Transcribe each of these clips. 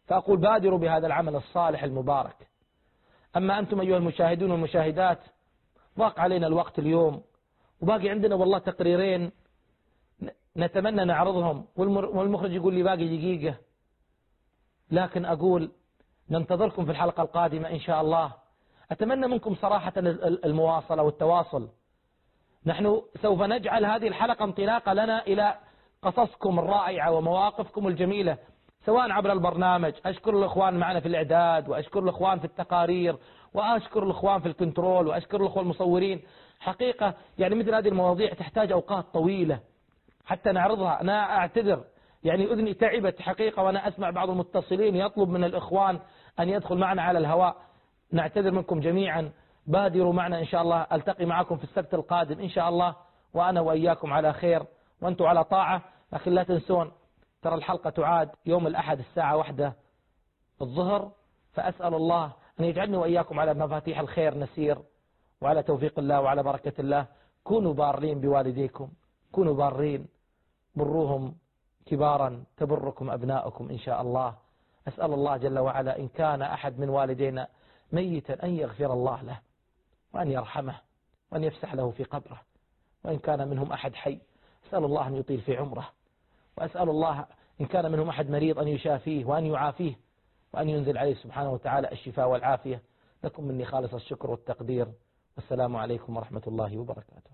فأقول بادروا بهذا العمل الصالح المبارك. أما أنتم أيها المشاهدون والمشاهدات، ضاق علينا الوقت اليوم، وباقي عندنا والله تقريرين نتمنى نعرضهم، والمخرج يقول لي باقي دقيقة، لكن أقول ننتظركم في الحلقة القادمة إن شاء الله. أتمنى منكم صراحة المواصلة والتواصل. نحن سوف نجعل هذه الحلقة انطلاقة لنا إلى قصصكم الرائعة ومواقفكم الجميلة، سواء عبر البرنامج. أشكر الأخوان معنا في الإعداد، وأشكر الأخوان في التقارير، وأشكر الأخوان في الكنترول، وأشكر الأخوان المصورين. حقيقة يعني مثل هذه المواضيع تحتاج أوقات طويلة حتى نعرضها. أنا أعتذر، يعني أذني تعبت حقيقة وأنا أسمع بعض المتصلين يطلب من الإخوان أن يدخل معنا على الهواء. نعتذر منكم جميعا. بادروا معنا إن شاء الله. ألتقي معكم في السبت القادم إن شاء الله، وأنا وإياكم على خير وأنتم على طاعة. لكن لا تنسون ترى الحلقة تعاد يوم الأحد الساعة 1 الظهر. فأسأل الله أن يجعلني وإياكم على مفاتيح الخير نسير، وعلى توفيق الله وعلى بركة الله. كونوا بارين بوالديكم، كونوا بارين، بروهم كبارا تبركم أبناؤكم إن شاء الله. أسأل الله جل وعلا إن كان أحد من والدينا ميتا أن يغفر الله له، وأن يرحمه، وأن يفسح له في قبره. وإن كان منهم أحد حي أسأل الله أن يطيل في عمره، وأسأل الله إن كان منهم أحد مريض أن يشافيه وأن يعافيه، وأن ينزل عليه سبحانه وتعالى الشفاء والعافية. لكم مني خالص الشكر والتقدير، والسلام عليكم ورحمة الله وبركاته.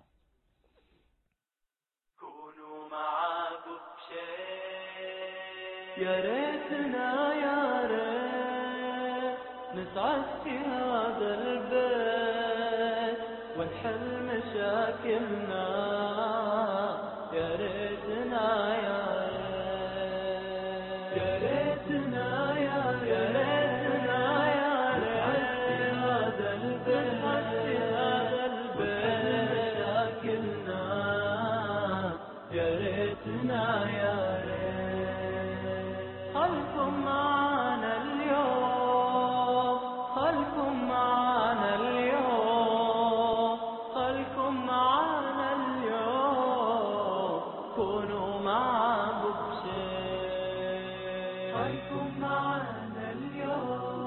كونوا معاكم بشيء، يا ريتنا يا ريت نسعد في هذا البيت ونحل مشاكلنا. يا ريتنا يا ريت، يا ريتنا يا ريتنا يا ريت هذا البيت ونحل مشاكلنا. يا ريتنا يا ريت خلكم معانا اليوم، خلكم معانا اليوم، خلكم معانا اليوم. كونوا معانا بشيء، خلكم معانا اليوم.